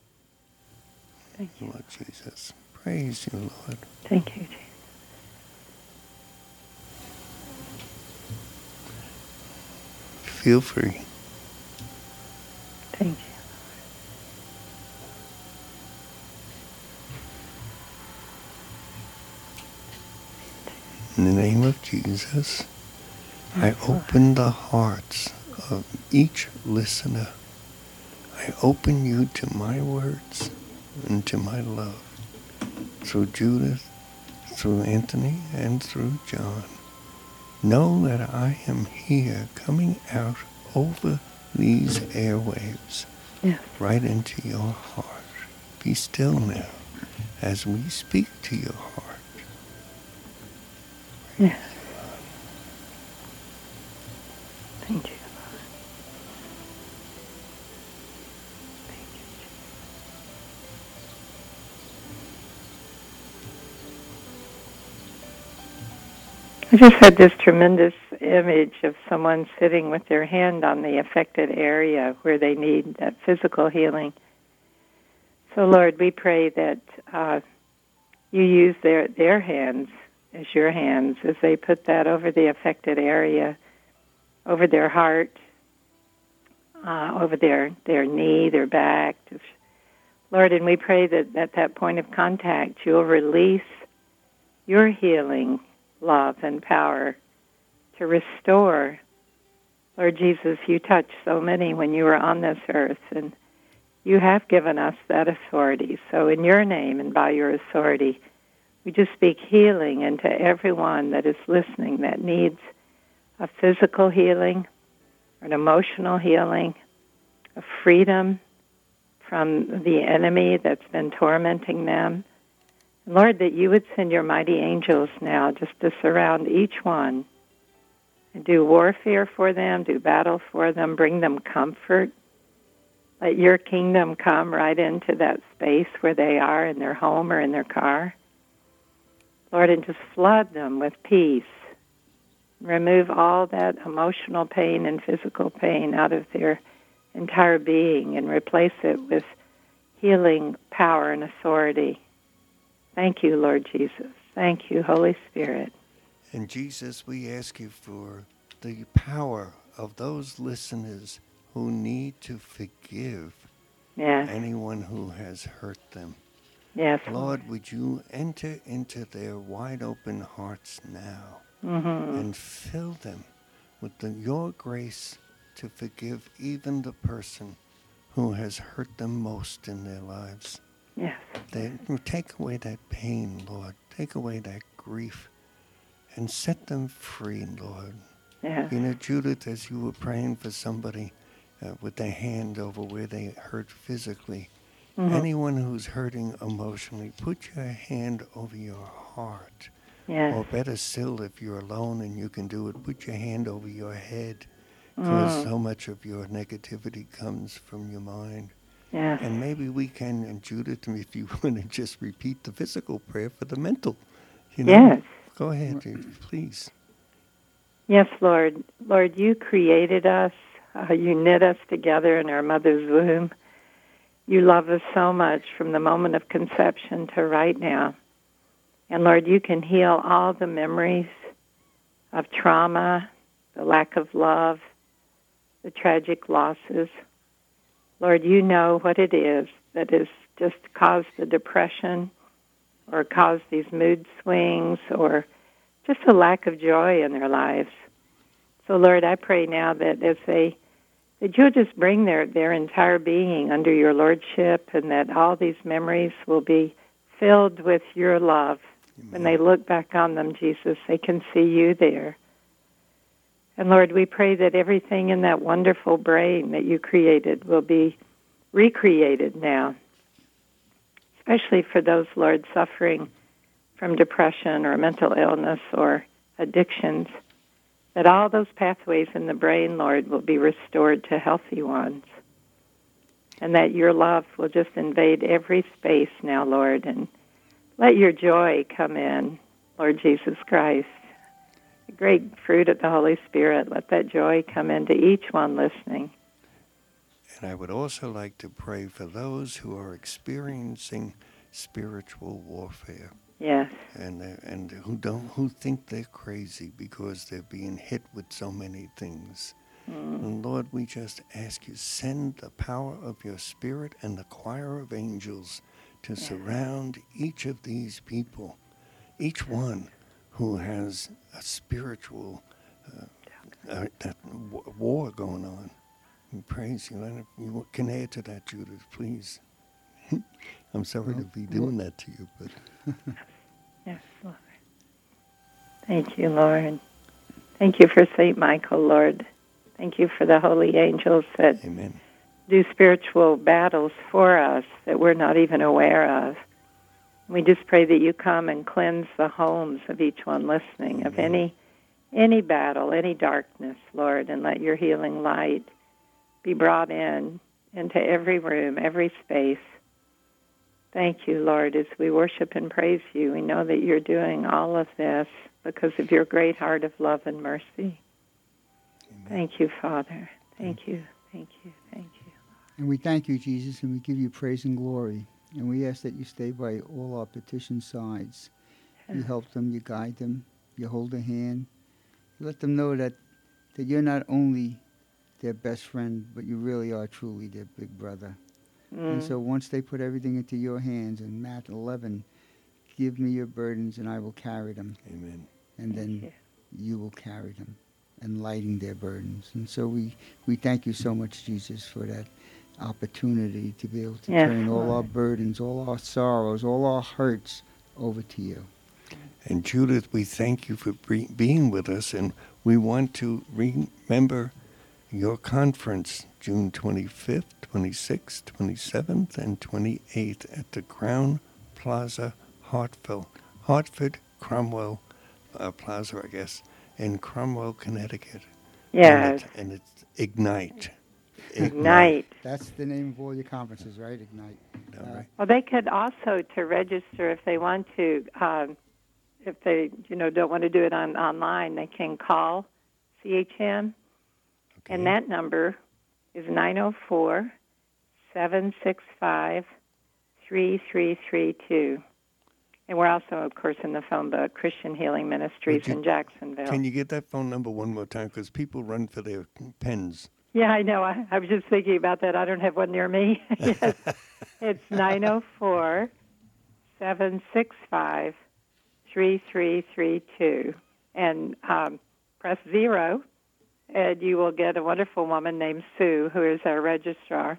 Thank you. Lord Jesus, praise you, Lord. Thank you, Jesus. Feel free. Thank you. In the name of Jesus, I open the hearts of each listener. I open you to my words and to my love. Through Judith, through Anthony, and through John. Know that I am here coming out over these airwaves, Yes. right into your heart. Be still now as we speak to your heart. Yes. Thank you, Lord. Thank you, Jesus. I just had this tremendous image of someone sitting with their hand on the affected area where they need that physical healing. So, Lord, we pray that uh, you use their, their hands as your hands as they put that over the affected area, over their heart, uh, over their, their knee, their back. Just, Lord, and we pray that at that point of contact, you'll release your healing love and power to restore. Lord Jesus, you touched so many when you were on this earth, and you have given us that authority. So in your name and by your authority, we just speak healing into everyone that is listening that needs a physical healing, an emotional healing, a freedom from the enemy that's been tormenting them. Lord, that you would send your mighty angels now just to surround each one and do warfare for them, do battle for them, bring them comfort. Let your kingdom come right into that space where they are in their home or in their car. Lord, and just flood them with peace. Remove all that emotional pain and physical pain out of their entire being and replace it with healing power and authority. Thank you, Lord Jesus. Thank you, Holy Spirit. And Jesus, we ask you for the power of those listeners who need to forgive Yes. anyone who has hurt them. Yes. Lord, would you enter into their wide open hearts now Mm-hmm. and fill them with the, your grace to forgive even the person who has hurt them most in their lives. Yes. They, take away that pain, Lord. Take away that grief and set them free, Lord. Yes. You know, Judith, as you were praying for somebody uh, with their hand over where they hurt physically, Mm-hmm. anyone who's hurting emotionally, put your hand over your heart. Yes. Or better still, if you're alone and you can do it, put your hand over your head, because Mm. so much of your negativity comes from your mind. Yes. And maybe we can, and Judith, if you want to just repeat the physical prayer for the mental, you know? Yes. Go ahead, Judith, please. Yes, Lord. Lord, you created us. Uh, you knit us together in our mother's womb. You love us so much from the moment of conception to right now. And Lord, you can heal all the memories of trauma, the lack of love, the tragic losses. Lord, you know what it is that has just caused the depression or caused these mood swings or just a lack of joy in their lives. So, Lord, I pray now that as they, that you'll just bring their, their entire being under your lordship and that all these memories will be filled with your love. Amen. When they look back on them, Jesus, they can see you there. And Lord, we pray that everything in that wonderful brain that you created will be recreated now, especially for those, Lord, suffering from depression or mental illness or addictions, that all those pathways in the brain, Lord, will be restored to healthy ones, and that your love will just invade every space now, Lord, and let your joy come in, Lord Jesus Christ. The great fruit of the Holy Spirit, let that joy come into each one listening. And I would also like to pray for those who are experiencing spiritual warfare. Yes. And uh, and who don't who think they're crazy because they're being hit with so many things. Mm. And Lord, we just ask you, send the power of your Spirit and the choir of angels to Yes. surround each of these people, each one who has a spiritual uh, uh, that w- war going on. We praise you. And if you can add to that, Judith, please. I'm sorry Well, to be doing that to you, but Yes, Lord. Thank you, Lord. Thank you for Saint Michael, Lord. Thank you for the holy angels that amen. do spiritual battles for us that we're not even aware of. We just pray that you come and cleanse the homes of each one listening of Amen. any any battle, any darkness, Lord, and let your healing light be brought in into every room, every space. Thank you, Lord, as we worship and praise you. We know that you're doing all of this because of your great heart of love and mercy. Amen. Thank you, Father. Thank you, thank you, thank you. And we thank you, Jesus, and we give you praise and glory. And we ask that you stay by all our petition sides. You help them, you guide them, you hold their hand. You let them know that, that you're not only their best friend, but you really are truly their big brother. And Mm. so once they put everything into your hands, in Matt eleven, give me your burdens and I will carry them. Amen. And Thank then you. you will carry them and lighting their burdens. And so we, we thank you so much, Jesus, for that, opportunity to be able to Yes, turn all our Lord. burdens, all our sorrows, all our hurts over to you. And Judith, we thank you for bre- being with us, and we want to remember your conference, June twenty-fifth, twenty-sixth, twenty-seventh, and twenty-eighth at the Crown Plaza, Hartford, Hartford Cromwell uh, Plaza, I guess, in Cromwell, Connecticut. Yes. And, it, and it's Ignite. Ignite. That's the name of all your conferences, right? Ignite. All Uh, right. Well, they could also, to register if they want to, um, if they, you know, don't want to do it on online, they can call C H M, Okay. and that number is nine oh four, seven six five, three three three two. And we're also, of course, in the phone book, Christian Healing Ministries Would you- in Jacksonville. Can you get that phone number one more time? Because people run for their pens. Yeah, I know. I, I was just thinking about that. I don't have one near me. Yes. It's nine oh four, seven six five, three three three two. And um, press zero, and you will get a wonderful woman named Sue, who is our registrar.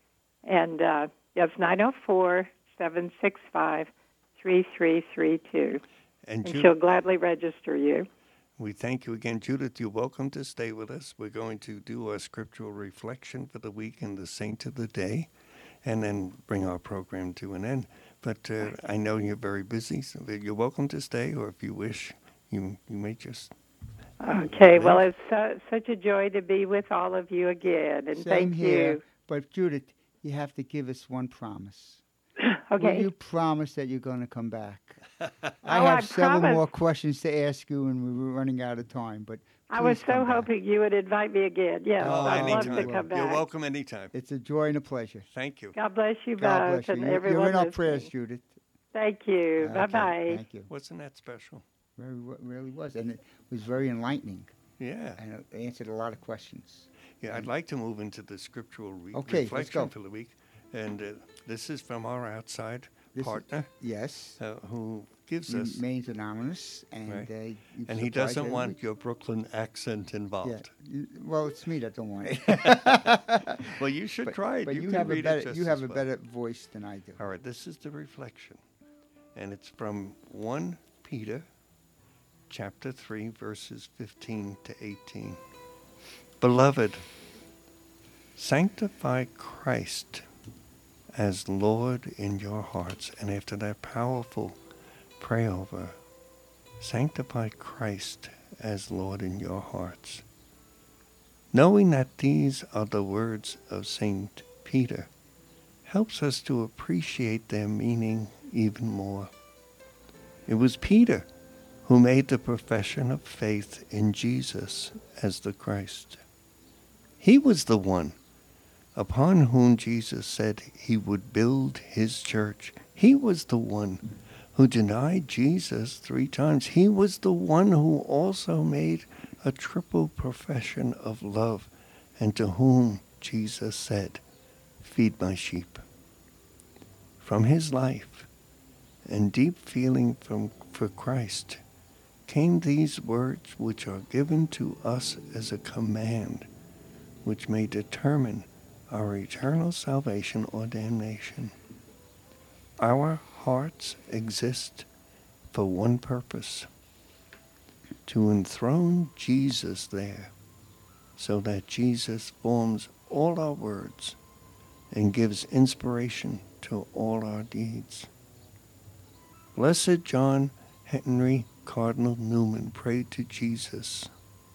And uh, yes, nine oh four, seven six five, three three three two. And And Judith, she'll gladly register you. we thank you again. Judith, you're welcome to stay with us. We're going to do our scriptural reflection for the week and the saint of the day, and then bring our program to an end. But uh, I know you're very busy, so you're welcome to stay, or if you wish, you you may just... Okay, well, it's uh, such a joy to be with all of you again, and Same thank here. you. But Judith, you have to give us one promise. Okay. Will you promise that you're going to come back? I Oh, have I several promise. more questions to ask you, and we're running out of time. But I was please so come back. hoping you would invite me again. Yes, Oh, I'd love to anytime. come back. You're welcome anytime. It's a joy and a pleasure. Thank you. God bless you God both bless you. and You're- everyone You're in our listening. prayers, Judith. Thank you. Okay, Bye-bye. Thank you. Wasn't that special? Very, wa- really was, and it was very enlightening, Yeah. and it answered a lot of questions. Yeah, I'd like to move into the scriptural re- Okay, let's reflection go. for the week. And uh, this is from our outside This is- partner Yes. uh, who gives He us, remains anonymous, and Right. uh, you and he surprise doesn't every want week. your Brooklyn accent Yeah. involved. you- Well, it's me that don't want it. Well, you should but, try it. But you, you, can have a read better it just you have as a well. better voice than I do. All right, this is the reflection, and it's from First Peter, chapter three, verses fifteen to eighteen. Beloved, sanctify Christ as Lord in your hearts, and after that powerful pray over, sanctify Christ as Lord in your hearts, knowing that these are the words of Saint Peter, helps us to appreciate their meaning even more. It was Peter who made the profession of faith in Jesus as the Christ. He was the one upon whom Jesus said he would build his church. He was the one who denied Jesus three times. He was the one who also made a triple profession of love, and to whom Jesus said, "Feed my sheep." From his life and deep feeling from, for Christ came these words, which are given to us as a command, which may determine our eternal salvation or damnation. Our hearts exist for one purpose: to enthrone Jesus there, so that Jesus forms all our words and gives inspiration to all our deeds. Blessed John Henry Cardinal Newman prayed to Jesus,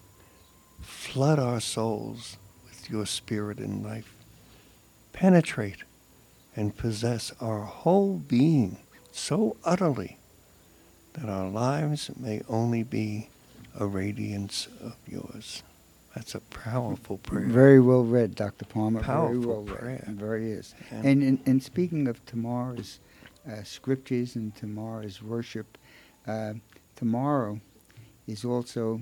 "Flood our souls with your spirit and life. Penetrate and possess our whole being so utterly that our lives may only be a radiance of yours." That's a powerful prayer. Very well read, Doctor Palmer. Very Powerful well read. prayer. Very is. And- And, and and speaking of tomorrow's uh, scriptures and tomorrow's worship, uh, tomorrow is also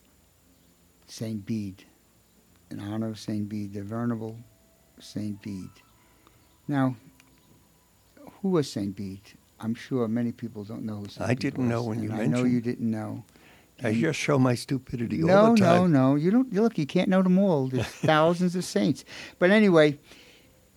Saint Bede, in honor of Saint Bede, the Venerable Saint Bede. Now, who was Saint Bede? I'm sure many people don't know who Saint I Bede didn't know was, when you and I know mentioned- you didn't know. I And- just show my stupidity no, all the no, time. no. You don't look. You can't know them all. There's thousands of saints. But anyway,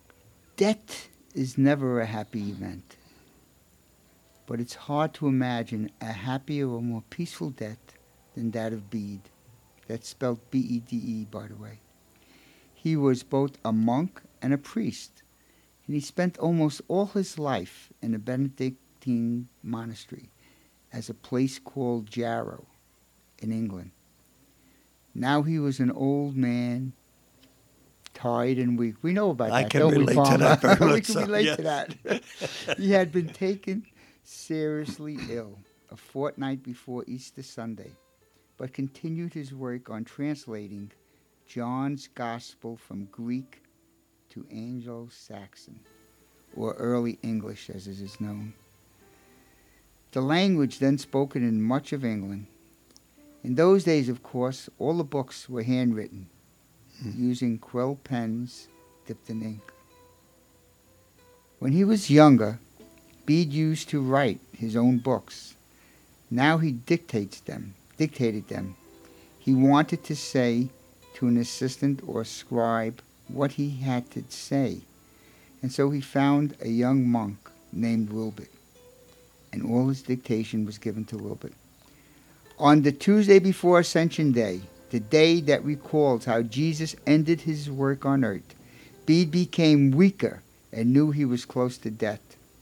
Death is never a happy event, but it's hard to imagine a happier or more peaceful death than that of Bede. That's spelled B E D E, by the way. He was both a monk and a priest, and he spent almost all his life in a Benedictine monastery as a place called Jarrow in England. Now he was an old man, tired and weak. We know about I that, can don't we, relate to Palmer? that very We much can so, relate yes. to that. He had been taken seriously ill a fortnight before Easter Sunday, but continued his work on translating John's Gospel from Greek to Anglo-Saxon, or Early English as it is known. The language then spoken in much of England. In those days, of course, all the books were handwritten, using quill pens dipped in ink. When he was younger, Bede used to write his own books. Now he dictates them, dictated them. He wanted to say to an assistant or scribe what he had to say, and so he found a young monk named Wilbert, and all his dictation was given to Wilbert. On the Tuesday before Ascension Day, the day that recalls how Jesus ended his work on earth, Bede became weaker and knew he was close to death.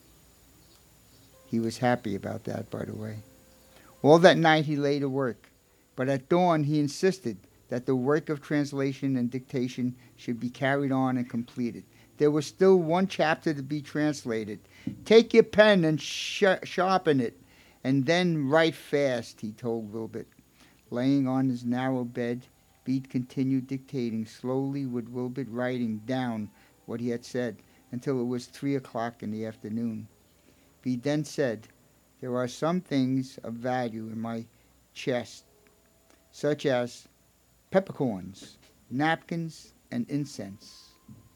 He was happy about that, by the way. All that night he lay to work, but at dawn he insisted that the work of translation and dictation should be carried on and completed. There was still one chapter to be translated. Take your pen and sh- sharpen it, and then write fast, he told Wilbert. Laying on his narrow bed, Bede continued dictating slowly with Wilbert writing down what he had said until it was three o'clock in the afternoon. Bede then said, "There are some things of value in my chest, such as peppercorns, napkins, and incense.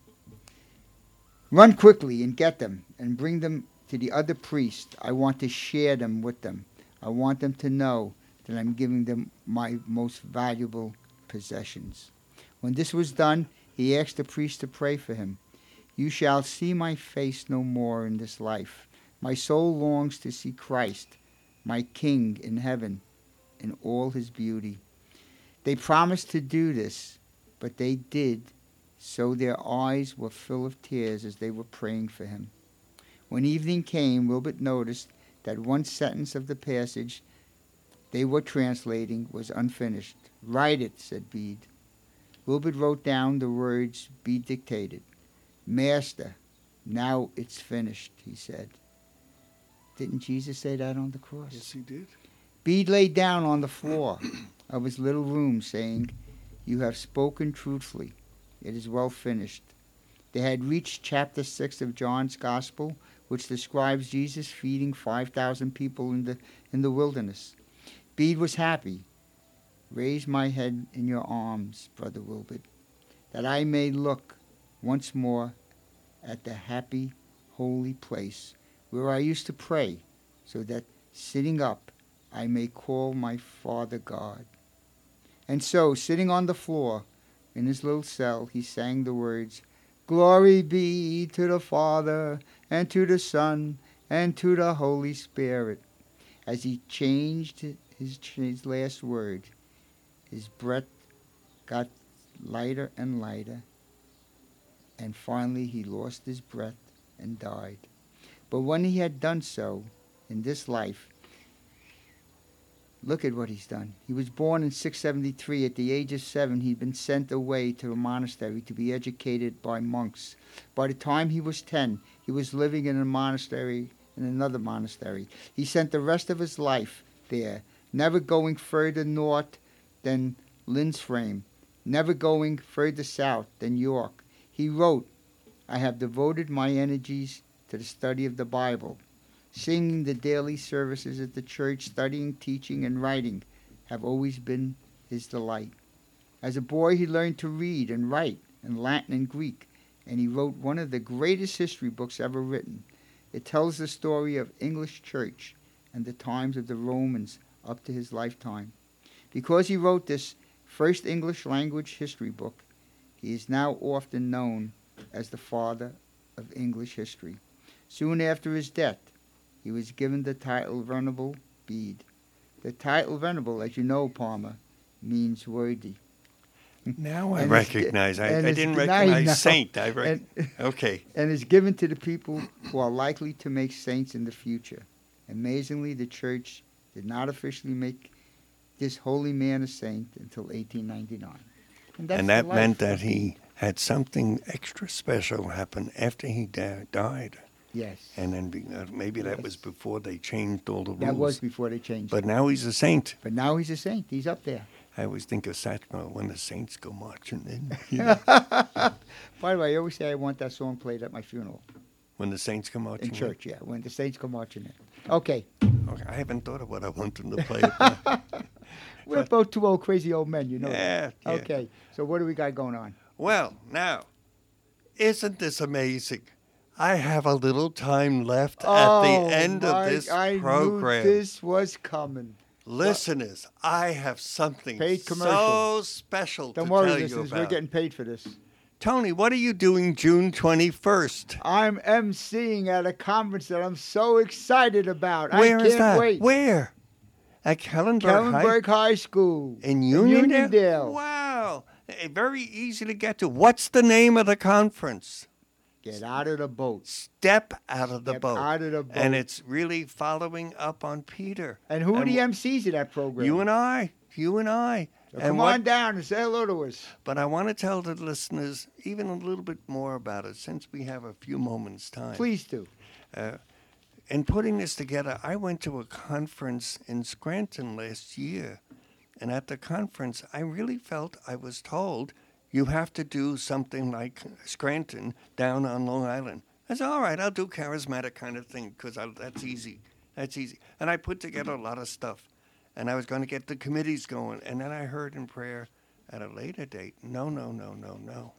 Run quickly and get them and bring them to the other priests. I want to share them with them. I want them to know that I'm giving them my most valuable possessions." When this was done, he asked the priest to pray for him. "You shall see my face no more in this life. My soul longs to see Christ, my King in heaven, in all his beauty." They promised to do this, but they did, so their eyes were full of tears as they were praying for him. When evening came, Wilbert noticed that one sentence of the passage they were translating was unfinished. "Write it," said Bede. Wilbert wrote down the words Bede dictated. "Master, now it's finished," he said. Didn't Jesus say that on the cross? Yes, he did. Bede lay down on the floor of his little room, saying, "You have spoken truthfully. It is well finished." They had reached chapter six of John's Gospel, which describes Jesus feeding five thousand people in the, in the wilderness. Bede was happy. "Raise my head in your arms, Brother Wilbert, that I may look once more at the happy, holy place where I used to pray, so that sitting up I may call my Father God." And so, sitting on the floor in his little cell, he sang the words, "Glory be to the Father, and to the Son, and to the Holy Spirit." As he changed his, his last word, his breath got lighter and lighter, and finally he lost his breath and died. But when he had done so in this life, look at what he's done. He was born in six seventy-three. At the age of seven, he'd been sent away to a monastery to be educated by monks. By the time he was ten, he was living in a monastery, in another monastery. He spent the rest of his life there, never going further north than Linsframe, never going further south than York. He wrote, "I have devoted my energies to the study of the Bible. Singing the daily services at the church, studying, teaching, and writing have always been his delight." As a boy, he learned to read and write in Latin and Greek, and he wrote one of the greatest history books ever written. It tells the story of English church and the times of the Romans up to his lifetime. Because he wrote this first English language history book, he is now often known as the father of English history. Soon after his death, he was given the title Venerable Bede. The title Venerable, as you know, Palmer, means worthy. Now I And it's- recognize. I, and I it's- didn't now you recognize know. saint. I rec- And, okay. and is given to the people who are likely to make saints in the future. Amazingly, the church did not officially make this holy man a saint until eighteen ninety-nine. And, that's And the that life meant that of- he had something extra special happen after he da- died. Yes. And then be, uh, maybe that was Yes. before they changed all the rules. That was before they changed But it. now he's a saint. But now he's a saint. He's up there. I always think of Satchmo when the saints go marching in. You know, By the way, I always say I want that song played at my funeral. when the saints come marching In church, yeah. When the saints come marching in. Okay. in. Okay, I haven't thought of what I want them to play. But We're both two old crazy old men, you know that. yeah, yeah. Okay. So what do we got going on? Well, now, isn't this amazing? I have a little time left at Oh, the end my- of this I program. knew this was coming. Listeners, I have something Paid so commercial. special Don't to worry, tell you listeners. about. We're getting paid for this. Tony, what are you doing June twenty-first? I'm emceeing at a conference that I'm so excited about. Where I can't is that? wait. Where? At Kellenberg High? Kellenberg High School. In Uniondale? Uniondale. Wow. Eh, Very easy to get to. What's the name of the conference? Get out of the boat. Step out of the Step boat. out of the boat. And it's really following up on Peter. And who are And the wh- M Cs of that program? You and I. You and I. So and come what- on down and say hello to us. But I want to tell the listeners even a little bit more about it since we have a few moments' time. Please do. In putting this together, I went to a conference in Scranton last year. And at the conference, I really felt I was told you have to do something like Scranton down on Long Island. I said, all right, I'll do charismatic kind of thing because that's easy. That's easy. And I put together a lot of stuff. And I was going to get the committees going. And then I heard in prayer at a later date, no, no, no, no, no.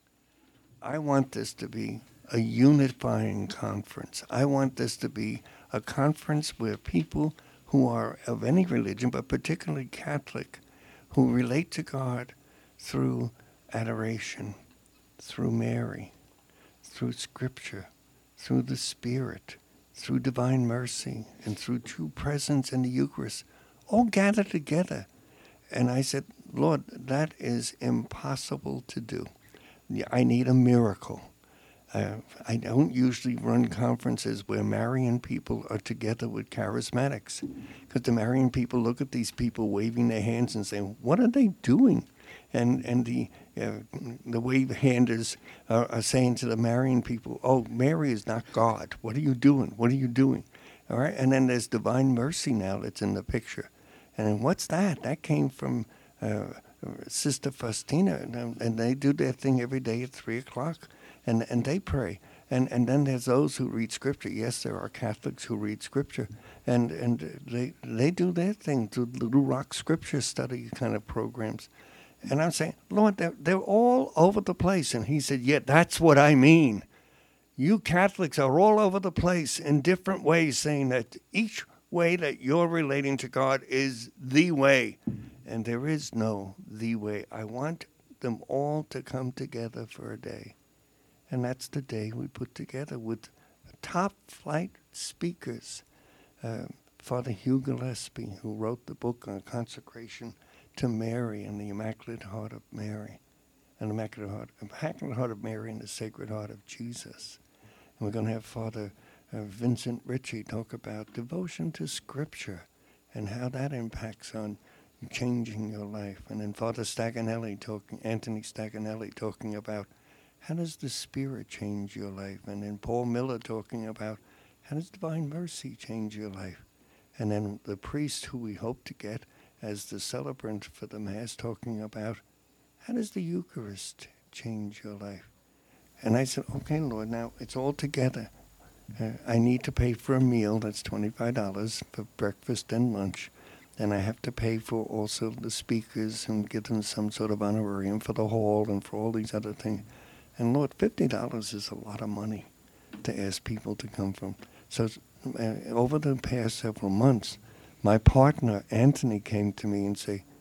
I want this to be a unifying conference. I want this to be a conference where people who are of any religion, but particularly Catholic, who relate to God through adoration, through Mary, through Scripture, through the Spirit, through divine mercy, and through true presence in the Eucharist, all gather together. And I said, Lord, that is impossible to do. Yeah, I need a miracle. Uh, I don't usually run conferences where Marian people are together with charismatics, because the Marian people look at these people waving their hands and saying, "What are they doing?" And and the uh, the wave handers are, are saying to the Marian people, "Oh, Mary is not God. What are you doing? What are you doing?" All right. And then there's divine mercy now that's in the picture, and what's that? That came from uh, Sister Faustina, and, and they do their thing every day at three o'clock. And and they pray. And and then there's those who read Scripture. Yes, there are Catholics who read Scripture. And and they they do their thing through Little Rock Scripture study kind of programs. And I'm saying, Lord, they're, they're all over the place. And he said, yeah, that's what I mean. You Catholics are all over the place in different ways, saying that each way that you're relating to God is the way. And there is no the way. I want them all to come together for a day. And that's the day we put together with top flight speakers. Uh, Father Hugh Gillespie, who wrote the book on consecration to Mary and the Immaculate Heart of Mary, and the Immaculate Heart, Immaculate Heart of Mary and the Sacred Heart of Jesus. And we're going to have Father uh, Vincent Ritchie talk about devotion to Scripture and how that impacts on changing your life. And then Father Staganelli talking, Anthony Staganelli talking about how does the Spirit change your life? And then Paul Miller talking about how does divine mercy change your life? And then the priest who we hope to get as the celebrant for the Mass talking about how does the Eucharist change your life? And I said, okay, Lord, now it's all together. Uh, I need to pay for a meal, that's twenty-five dollars for breakfast and lunch. And I have to pay for also the speakers and give them some sort of honorarium for the hall and for all these other things. And Lord, fifty dollars is a lot of money to ask people to come from. So uh, over the past several months, my partner, Anthony, came to me and said,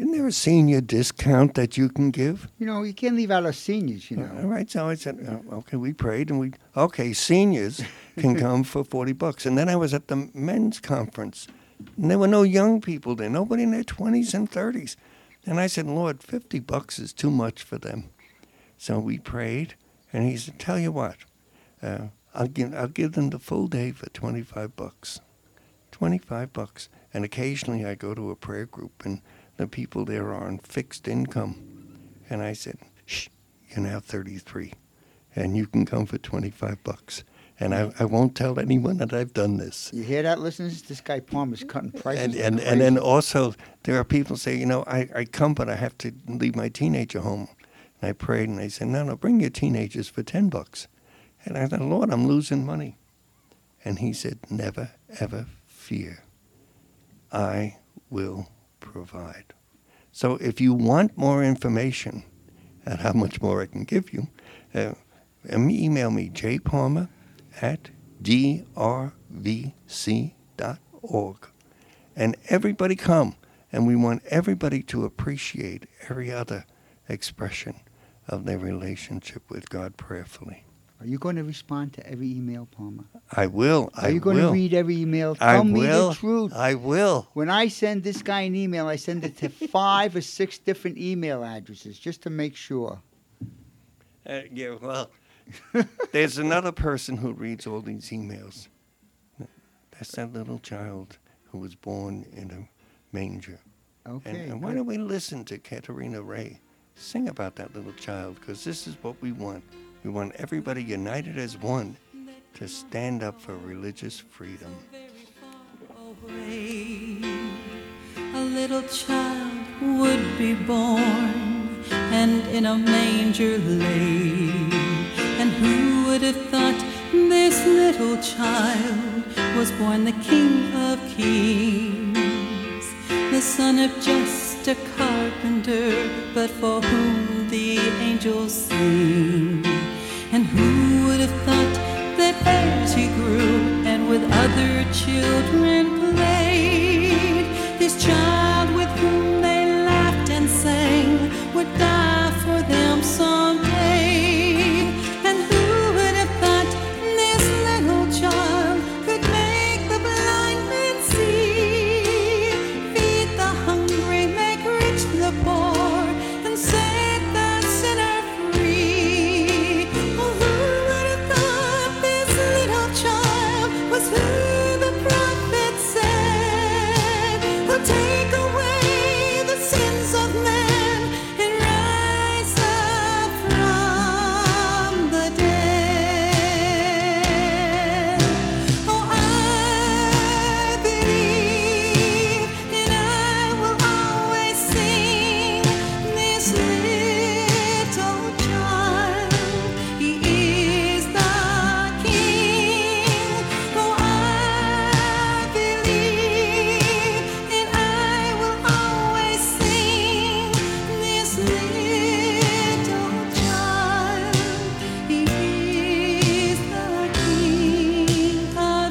isn't there a senior discount that you can give? You know, you can't leave out our seniors, you All know. right, so I said, uh, okay, we prayed, and we, okay, seniors can come for forty bucks. And then I was at the men's conference, and there were no young people there, nobody in their twenties and thirties. And I said, Lord, fifty bucks is too much for them. So we prayed, and he said, tell you what, uh, I'll give, I'll give them the full day for twenty-five bucks. twenty-five bucks. And occasionally I go to a prayer group, and the people there are on fixed income. And I said, shh, you're now thirty-three, and you can come for twenty-five bucks. And I, I won't tell anyone that I've done this. You hear that, listeners? This guy Palmer's cutting prices. And like and, crazy. and then also there are people say, you know, I, I come, but I have to leave my teenager home. And I prayed, and they said, no, no, bring your teenagers for ten bucks. And I said, Lord, I'm losing money. And he said, never, ever fear. I will provide. So if you want more information and how much more I can give you, uh, email me, jpalmer at d r v c dot org. And everybody come. And we want everybody to appreciate every other expression of their relationship with God prayerfully. Are you going to respond to every email, Palmer? I will. I Are you going will. to read every email? I Tell me will. the truth. I will. When I send this guy an email, I send it to five or six different email addresses just to make sure. Uh, yeah, well, there's another person who reads all these emails. That's that little child who was born in a manger. Okay. And, and why good. don't we listen to Katarina Ray sing about that little child? Because this is what we want. We want everybody united as one to stand up for religious freedom. A little child would be born, and in a manger laid. And who would have thought this little child was born the King of Kings, the son of just a carpenter, but for whom the angels sing? And who would have thought that as he grew and with other children played, this child with whom they laughed and sang would die for them someday? And who would have thought this little child could make the blind man see, feed the hungry, make rich the poor, and set the sinner free? Oh, who would have thought this little child was who the prophet said, who'll take away the sins of man and rise up from the dead? Oh, I believe, and I will always sing this little child. He is the King. Oh, I believe, and I will always sing this little child. He is the King of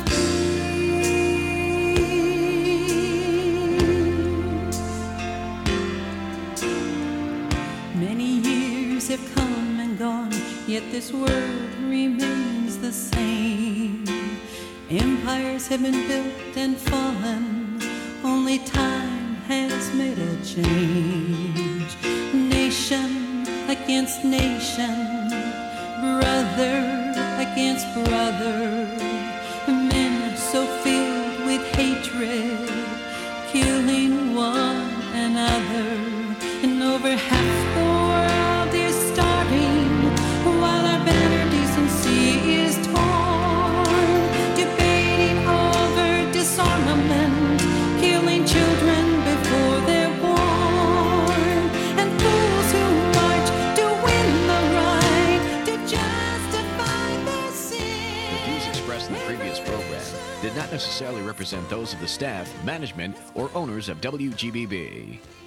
Kings. Many years have come and gone, yet this world remains the same. Empires have been built and fallen, only time has made a change. Nation against nation, brother against brother, men so filled with hatred, killing one another. And over half the world is starving, while our banner decency is torn, debating over disarmament, killing children before they're born, and fools who march to win the right to justify their sin. The views expressed in the previous program did not necessarily represent those of the staff, management, or owners of W G B B.